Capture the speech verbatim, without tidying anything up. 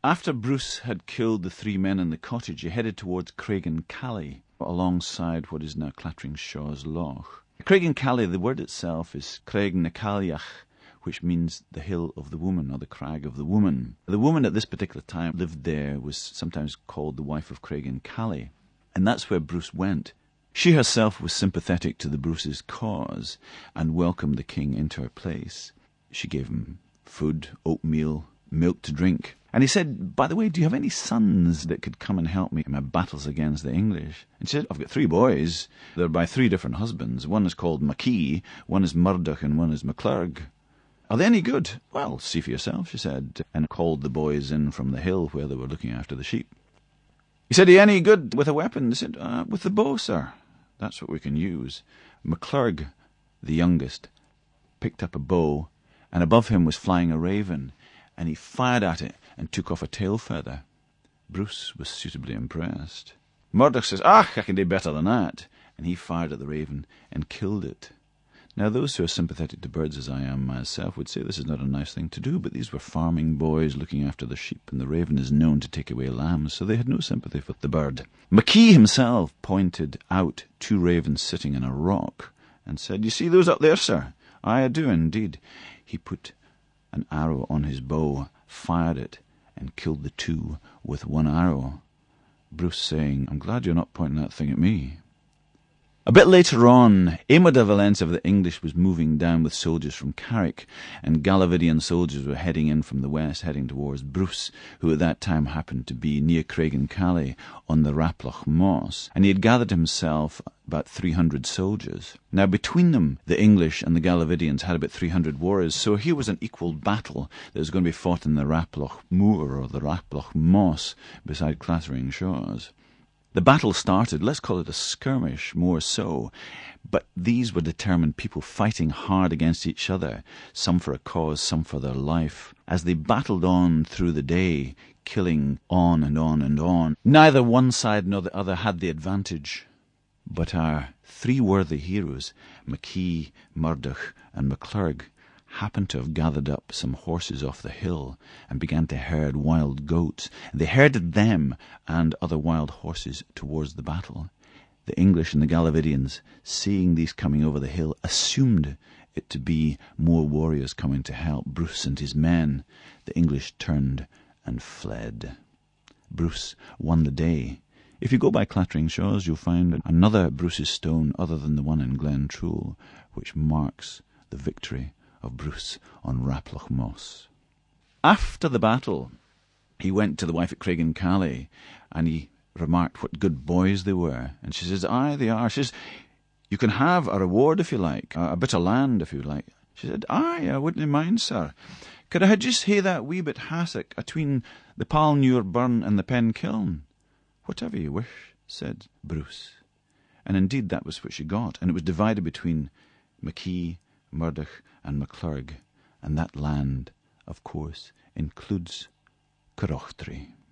After Bruce had killed the three men in the cottage, he headed towards Craigencally, alongside what is now Clattering-Shaw's Loch. Craigencally, the word itself is Craignacailleach, which means the hill of the woman, or the crag of the woman. The woman at this particular time lived there, was sometimes called the wife of Craigencally, and that's where Bruce went. She herself was sympathetic to the Bruce's cause and welcomed the king into her place. She gave him food, oatmeal, milk to drink. And he said, by the way, do you have any sons that could come and help me in my battles against the English? And she said, I've got three boys. They're by three different husbands. One is called Mackie, one is Murdoch, and one is MacClurg. Are they any good? Well, see for yourself, she said, and called the boys in from the hill where they were looking after the sheep. He said, are you any good with a weapon? They said, uh, with the bow, sir. That's what we can use. MacClurg, the youngest, picked up a bow, and above him was flying a raven, and he fired at it and took off a tail feather. Bruce was suitably impressed. Murdoch says, ah, I can do better than that. And he fired at the raven and killed it. Now, those who are sympathetic to birds, as I am myself, would say this is not a nice thing to do, but these were farming boys looking after the sheep, and the raven is known to take away lambs, so they had no sympathy for the bird. Mackie himself pointed out two ravens sitting in a rock and said, you see those up there, sir? I do indeed. He put an arrow on his bow, fired it, and killed the two with one arrow. Bruce saying, I'm glad you're not pointing that thing at me. A bit later on, Aymer de Valence of the English was moving down with soldiers from Carrick, and Galavidian soldiers were heading in from the west, heading towards Bruce, who at that time happened to be near Craigencally on the Raploch Moss, and he had gathered himself about three hundred soldiers. Now, between them, the English and the Galavidians had about three hundred warriors, so here was an equal battle that was going to be fought in the Raploch Moor, or the Raploch Moss, beside Clattering-Shaws. The battle started, let's call it a skirmish, more so, but these were determined people fighting hard against each other, some for a cause, some for their life. As they battled on through the day, killing on and on and on, neither one side nor the other had the advantage. But our three worthy heroes, Mackie, Murdoch, and MacClurg, happened to have gathered up some horses off the hill and began to herd wild goats. They herded them and other wild horses towards the battle. The English and the Galavidians, seeing these coming over the hill, assumed it to be more warriors coming to help Bruce and his men. The English turned and fled. Bruce won the day. If you go by Clattering-Shaws, you'll find another Bruce's stone other than the one in Glentrool, which marks the victory of Bruce on Raploch Moss. After the battle, he went to the wife at Craigencally, and he remarked what good boys they were. And she says, aye, they are. She says, you can have a reward if you like, a, a bit of land if you like. She said, aye, I wouldn't mind, sir. Could I just hae that wee bit hassock atween the Palnure burn and the Penkiln? Whatever you wish, said Bruce. And indeed that was what she got, and it was divided between Mackie, Murdoch, and MacClurg, and that land, of course, includes Corrochtree.